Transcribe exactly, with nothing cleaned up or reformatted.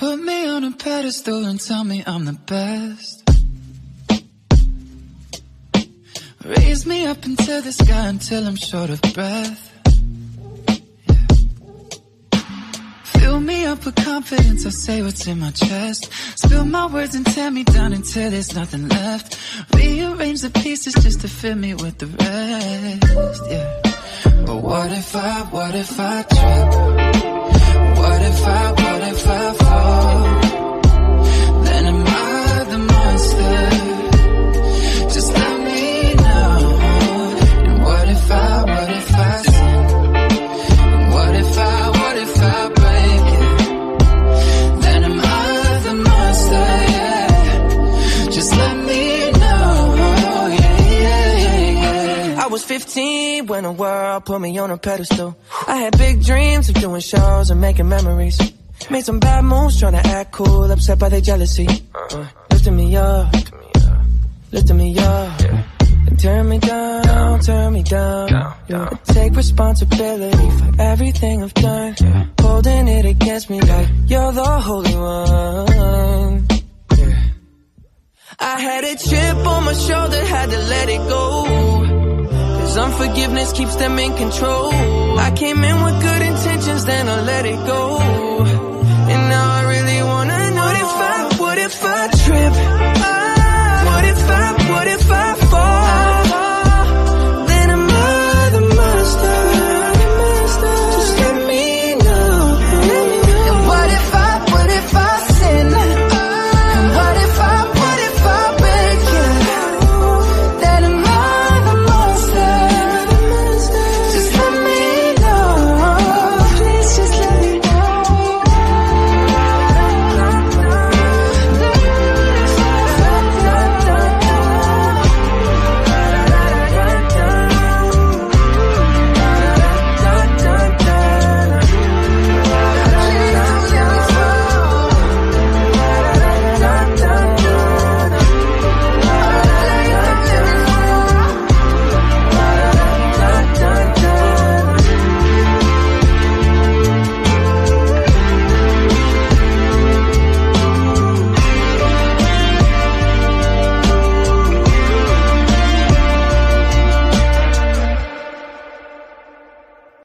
Put me on a pedestal and tell me I'm the best. Raise me up into the sky until I'm short of breath. Fill me up with confidence, I say what's in my chest. Spill my words and tear me down until there's nothing left. Rearrange the pieces just to fill me with the rest, yeah. But what if I, what if I trip? What if I, what if I fall? Then am I the monster? Just let me know. And what if I, what if I sin? And what if I, what if I break it? Then am I the monster, yeah. Just let me know, yeah, yeah, yeah, yeah. I was fifteen when the world put me on a pedestal. I had big dreams of doing shows and making memories. Made some bad moves trying to act cool, upset by their jealousy. uh, Lifting me up, lifting me up, yeah. And turn me down, down, turn me down, down, down. I take responsibility for everything I've done, yeah. Holding it against me like you're the holy one, yeah. I had a chip on my shoulder, had to let it go. Unforgiveness keeps them in control. I came in with good intentions, then I let it go. And now I really wanna know, what if I, what if I trip?